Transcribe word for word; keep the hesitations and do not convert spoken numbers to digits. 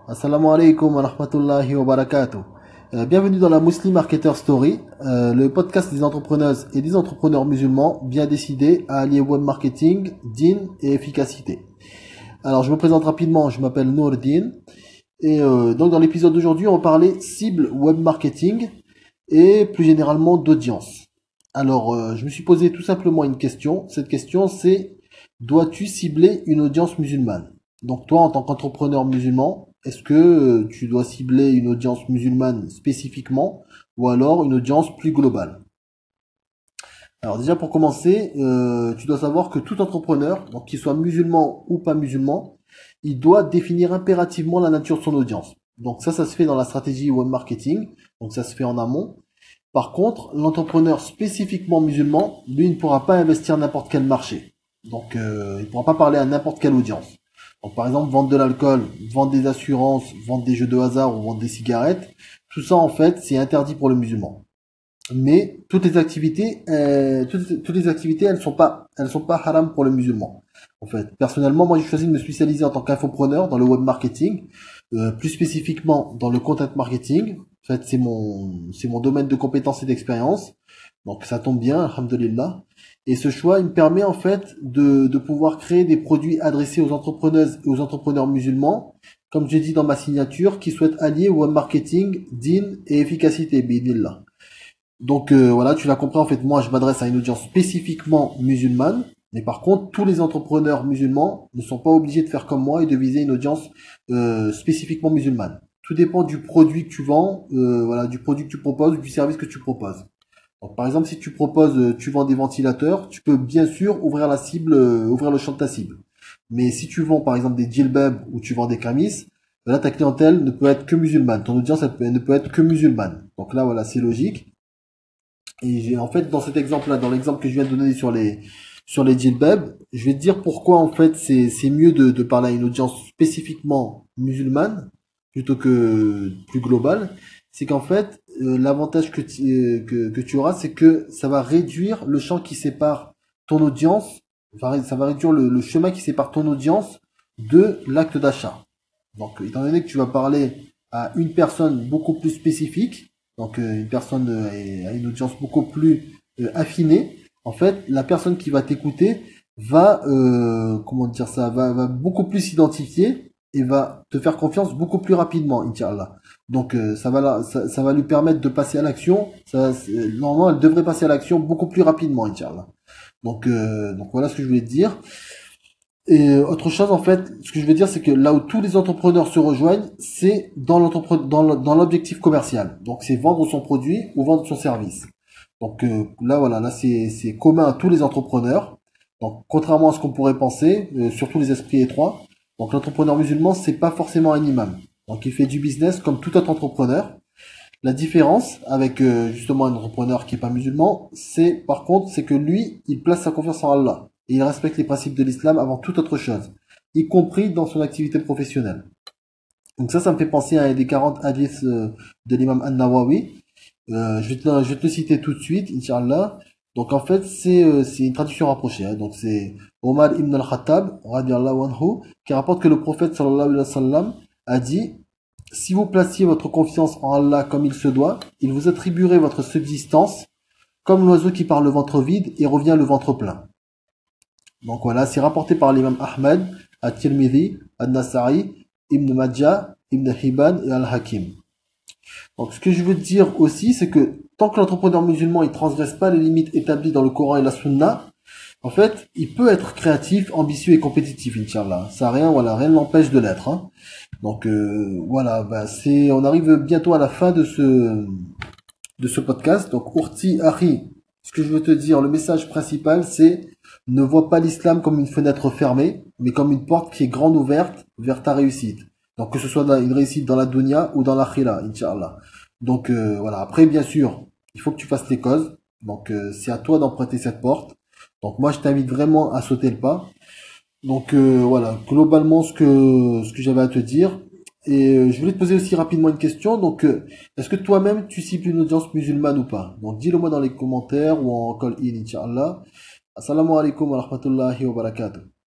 Assalamu alaikum wa rahmatullahi wa barakatuh. Euh, bienvenue dans la Muslim Marketer Story, euh, le podcast des entrepreneuses et des entrepreneurs musulmans bien décidés à allier web marketing, din et efficacité. Alors je me présente rapidement, je m'appelle Nourdine et euh, donc dans l'épisode d'aujourd'hui on va parler cible web marketing et plus généralement d'audience. Alors euh, je me suis posé tout simplement une question, cette question c'est: dois-tu cibler une audience musulmane? Donc toi en tant qu'entrepreneur musulman, est-ce que euh, tu dois cibler une audience musulmane spécifiquement ou alors une audience plus globale? Alors déjà pour commencer, euh, tu dois savoir que tout entrepreneur, donc qu'il soit musulman ou pas musulman, il doit définir impérativement la nature de son audience. Donc ça, ça se fait dans la stratégie web marketing, donc ça se fait en amont. Par contre, l'entrepreneur spécifiquement musulman, lui, il ne pourra pas investir n'importe quel marché. Donc euh, il ne pourra pas parler à n'importe quelle audience. Donc par exemple, vendre de l'alcool, vendre des assurances, vendre des jeux de hasard ou vendre des cigarettes, tout ça en fait, c'est interdit pour le musulman. Mais toutes les activités, euh, toutes, toutes les activités, elles sont pas, elles sont pas haram pour le musulman. En fait, personnellement, moi, j'ai choisi de me spécialiser en tant qu'infopreneur dans le web marketing, euh, plus spécifiquement dans le content marketing. En fait, c'est mon, c'est mon domaine de compétences et d'expérience. Donc, ça tombe bien, alhamdulillah. Et ce choix, il me permet en fait de, de pouvoir créer des produits adressés aux entrepreneuses et aux entrepreneurs musulmans, comme j'ai dit dans ma signature, qui souhaitent allier web marketing, din et efficacité, bi'idhnillah. Donc euh, voilà, tu l'as compris, en fait, moi je m'adresse à une audience spécifiquement musulmane, mais par contre, tous les entrepreneurs musulmans ne sont pas obligés de faire comme moi et de viser une audience euh, spécifiquement musulmane. Tout dépend du produit que tu vends, euh, voilà, du produit que tu proposes, du service que tu proposes. Donc, par exemple, si tu proposes, euh, tu vends des ventilateurs, tu peux bien sûr ouvrir la cible, euh, ouvrir le champ de ta cible. Mais si tu vends par exemple des djellabs ou tu vends des camis, là ta clientèle ne peut être que musulmane, ton audience elle peut- elle ne peut être que musulmane. Donc là voilà, c'est logique. Et j'ai en fait dans cet exemple-là, dans l'exemple que je viens de donner sur les sur les djellabs, je vais te dire pourquoi en fait c'est c'est mieux de, de parler à une audience spécifiquement musulmane plutôt que plus globale. C'est qu'en fait euh, l'avantage que, tu- euh, que que tu auras, c'est que ça va réduire le champ qui sépare ton audience, enfin, ça va réduire le, le chemin qui sépare ton audience de l'acte d'achat. Donc étant donné que tu vas parler à une personne beaucoup plus spécifique, donc euh, une personne euh, a une audience beaucoup plus euh, affinée, en fait, la personne qui va t'écouter va, euh, comment dire ça, va, va beaucoup plus s'identifier et va te faire confiance beaucoup plus rapidement, Inch'Allah. Donc euh, ça va la- ça, ça va lui permettre de passer à l'action. Ça, c'est- normalement, elle devrait passer à l'action beaucoup plus rapidement, Inch'Allah. Donc, euh, donc voilà ce que je voulais te dire. Et euh, autre chose, en fait, ce que je veux dire, c'est que là où tous les entrepreneurs se rejoignent, c'est dans l'entrepre- dans le- dans l'objectif commercial. Donc, c'est vendre son produit ou vendre son service. Donc euh, là, voilà, là c'est c'est commun à tous les entrepreneurs. Donc, contrairement à ce qu'on pourrait penser, euh, surtout les esprits étroits. Donc, l'entrepreneur musulman, c'est pas forcément un imam. Donc, il fait du business comme tout autre entrepreneur. La différence avec euh, justement un entrepreneur qui est pas musulman, c'est par contre, c'est que lui, il place sa confiance en Allah et il respecte les principes de l'islam avant toute autre chose, y compris dans son activité professionnelle. Donc ça, ça me fait penser à un des quarante hadiths euh, de l'imam An-Nawawi. Euh, je vais te, je vais te le citer tout de suite, Inch'Allah. Donc en fait, c'est euh, c'est une traduction rapprochée. Hein. Donc c'est Omar ibn al-Khattab, radiallahu anhu, qui rapporte que le prophète sallallahu alayhi wa sallam a dit: si vous placiez votre confiance en Allah comme il se doit, il vous attribuerait votre subsistance comme l'oiseau qui part le ventre vide et revient le ventre plein. Donc voilà, c'est rapporté par l'imam Ahmed, At-Tirmidhi, An-Nasa'i, Ibn Majah, Ibn Hibban et Al-Hakim. Donc ce que je veux dire aussi, c'est que tant que l'entrepreneur musulman il transgresse pas les limites établies dans le Coran et la Sunna, en fait, il peut être créatif, ambitieux et compétitif, Inch'Allah. Ça rien, voilà, rien ne l'empêche de l'être. Hein. Donc euh, voilà, bah, c'est, on arrive bientôt à la fin de ce de ce podcast. Donc Urti Hari, ce que je veux te dire, le message principal, c'est: ne vois pas l'islam comme une fenêtre fermée, mais comme une porte qui est grande ouverte vers ta réussite. Donc que ce soit dans- une réussite dans la dunya ou dans l'akhira, Inch'Allah. Donc euh, voilà, après bien sûr, il faut que tu fasses tes causes. Donc euh, c'est à toi d'emprunter cette porte. Donc moi je t'invite vraiment à sauter le pas. Donc euh, voilà, globalement ce que ce que j'avais à te dire. Et euh, je voulais te poser aussi rapidement une question. Donc euh, est-ce que toi-même tu cibles une audience musulmane ou pas? Donc dis-le moi dans les commentaires ou en call in, Inch'Allah. Assalamu alaikum wa rahmatullahi wa barakatuh.